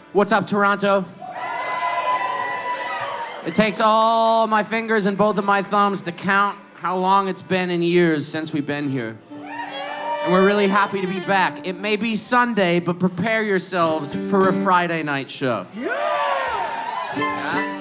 What's up, Toronto? It takes all my fingers and both of my thumbs to count how long it's been in years since we've been here. And we're really happy to be back. It may be Sunday, but prepare yourselves for a Friday night show. Yeah?